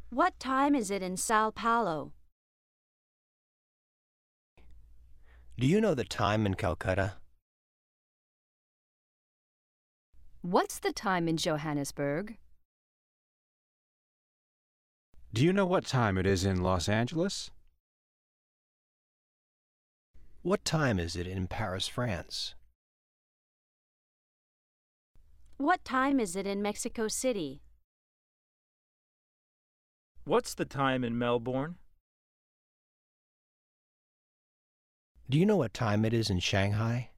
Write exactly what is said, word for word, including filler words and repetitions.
What time is it in Sao Paulo? Do you know the time in Calcutta? What's the time in Johannesburg? Do you know what time it is in Los Angeles? What time is it in Paris, France? What time is it in Mexico City? What's the time in Melbourne? Do you know what time it is in Shanghai?